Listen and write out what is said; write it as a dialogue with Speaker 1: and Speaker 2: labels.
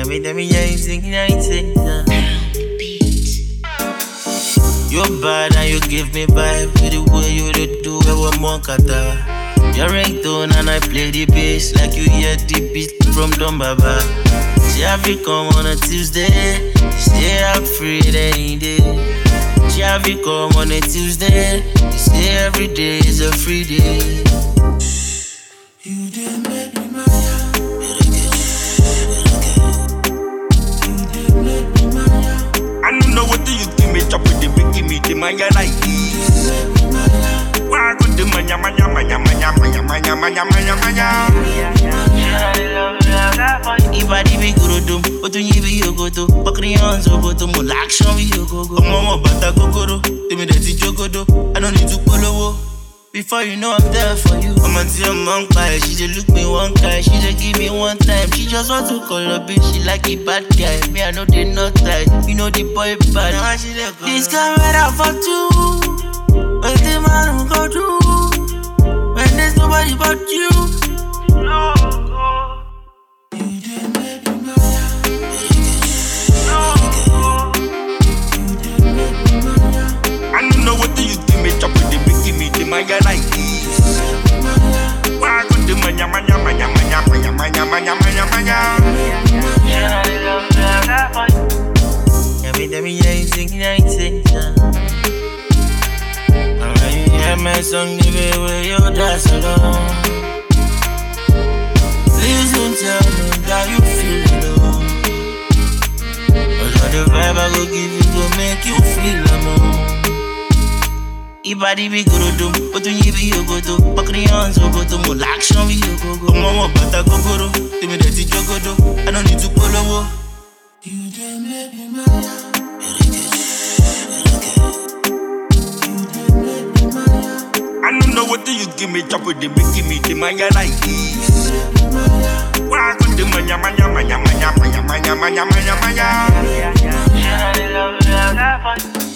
Speaker 1: tell me, yeah, you sing. You're bad and you give me vibe. With the way you do it, one more kata. Your ringtone and I play the bass like you hear the beat from Don Baba. She have you come on a Tuesday, you say I'm free any day. She have you come on a Tuesday, you say every day is a free day. You did make me mad. I don't know what do you give me, chop with the big give me the manga like this. Why could the manya? If I did be good to do, but when you be you go to, but creons over to Mulaction, you go. Mama, but I go to, tell me that it's Jogodo. I don't need to follow. Before you know I'm there for you. I'm until a monk pie. She just look me one guy. She just give me one time. She just want to call a bitch. She like a bad guy. Me, I know they not tight. You know the boy bad. Now she let go. This camera for two. What the man will go do when there's nobody but you. No. You didn't make me mad. No. You didn't make me mad. I don't know what do you give me. Chop with the big give me the manga like this. Why could the manya? Tell me, yeah, you sing. My song, the way where you dance alone. Please don't tell me that you feel alone. Cause all the vibe I go give you go make you feel alone. Ibadi be good to do, but when you be you go to, Bakrians go to Mulaction, you go. Mama, but I go. Tell me that it's Jogodo. I don't need to follow. You didn't make me mad. I don't know what do you give me, chop with the big give me the manga like this. Why could the manya? Yeah, I love that.